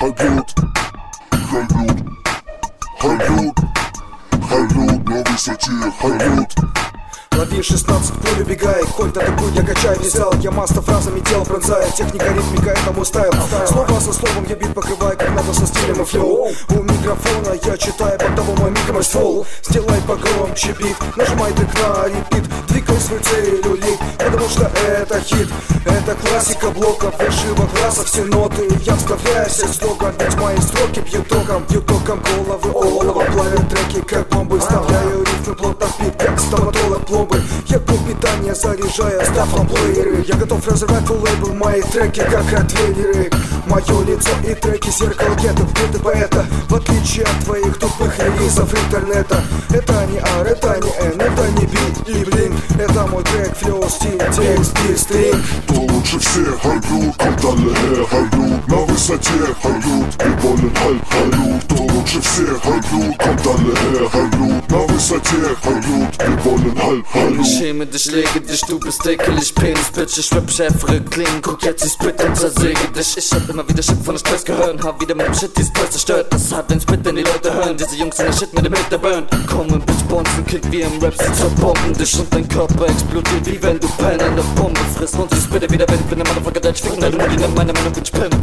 Hollywood, Hollywood, Hollywood, Hollywood на высоте, Hollywood. Лови 16 пуль, убегай, хоть атакуй, я качаю вязал. Я маста фразами тело пронзает, техника, ритмика, это мой стайл. Слово за словом я бит покрываю, как надо со стилем и флоу. У микрофона я читаю, под того мой микро мой ствол. Сделай погромче бит, нажимай трек на репит. Двигай свой целлюлит, потому что это хит. Это классика блоков, фальшивых глаза, все ноты. Я вставляюсь из слога, ведь мои строки бьют током головы, олово плавят треки, как бомбы. Вставляю рифмы плотно в бит, как стоматолог пломбы. Я пол питания заряжаю, став на плееры. Я готов разорвать лейбл, мои треки как ротвейлеры. Мое лицо и треки зеркало гетто, где ты поэта. В отличие от твоих тупых релизов интернета. Это не ар, это не н, это не бит и блин. Это мой трек, флоу, стиль, текст, дистрик. Кто лучше всех, Hollywood, Антале, Hollywood на высоте, Hollywood, приболен, Hollywood. Кто лучше всех, Hollywood, Антале, Hollywood на высоте, Hollywood, приболен, Hollywood. Ich schäme dich, lege dich, du bist ekelig, Penis, Bitch, ich whip schärfere Klingen, guck jetzt, ich spit und zersäge dich. Ich hab immer wieder Shit von der Stress gehört, hab wieder mit Shit, die Stress zerstört. Das hat den Spit, den die Leute hören, diese Jungs sind der Shit mit dem Hit, der burnt. Komm und Bitch, bonzen, kick wie im Rap, sie zerbomben dich und dein Körper explodiert, wie wenn du Pen an der Bombe frisst. Und ich spitte wieder, wenn ich bin der Motherfucker, der ich ficken, deine Mutti nennt meine Meinung, Bitch, Pimp.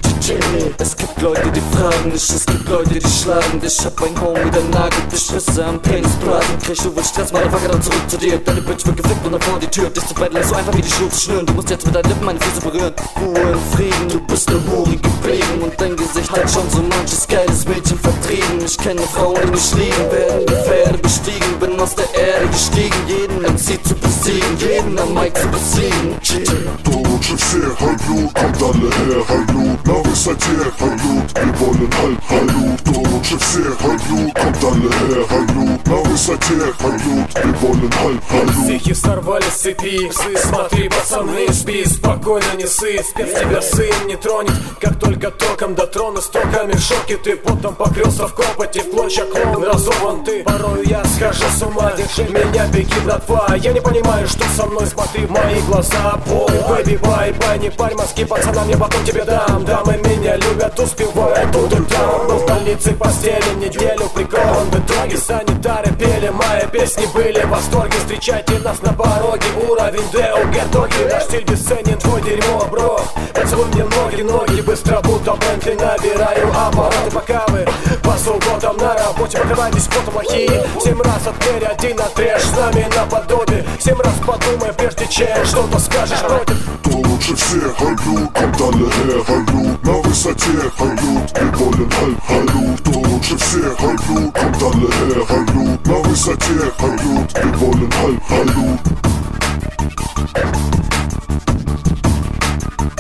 Es gibt Leute, die fragen dich, es gibt Leute, die schlagen dich. Hab ein Homie, der nagelt dich, Risse am Penisblasen. Krieg du wohl Stress, Motherfucker, dann zurück zu dir. Deine Bitch wird gefickt und dann vor die Tür. Dich zu betteln, so einfach wie die Schuhe zu schnüren. Du musst jetzt mit deinen Lippen meine Füße berühren. Ruhe im Frieden, du bist eine horige Beben. Und dein Gesicht hat schon so manches geiles Mädchen vertrieben. Ich kenne Frauen, die mich lieben, werden die Pferde bestiegen. Bin aus der Erde gestiegen, jeden MC zu besiegen, jeden am Mic zu besiegen. Кто лучше всех, Hollywood, Антале, Hollywood на высоте, Hollywood, приболен, Hollywood. Кто лучше всех, Hollywood, Антале, Hollywood на высоте, Hollywood, приболен, Hollywood. Психи сорвали с цепи, смотри, пацаны, спи, спокойно не сыт. Спец тебя сын не тронет, как только током дотрону. Строками в шоке, ты потом покрылся в копоти. В клочья клоун, разорван ты, порою я схожу с ума. Держи меня, беги, братва, я не понимаю, что со мной. Смотри в мои глаза, бой, бэйби, бай, не парь мозги пацанам, я потом тебе дам. Дамы меня любят, успевают тут и там. Был в больнице постели неделю прикован. В итоге санитары пели, мои песни были в восторге. Встречайте нас на пороге, уровень ДОГ, тоги. Наш стиль бесценен, твой дерьмо, бро. Поцелуй мне ноги, быстро будто Бентли набираю обороты. Пока вы по субботам на работе, покрывайтесь потом плохие. 7 раз отмерь, 1 на трэш, с нами наподобие. 7 раз подумай, прежде чем что-то скажешь против. Кто лучше всех, Hollywood, Антале, Hollywood на высоте, Hollywood, приболен, Hollywood. Кто лучше всех, Hollywood, Антале, Hollywood на высоте, Hollywood, приболен, Hollywood.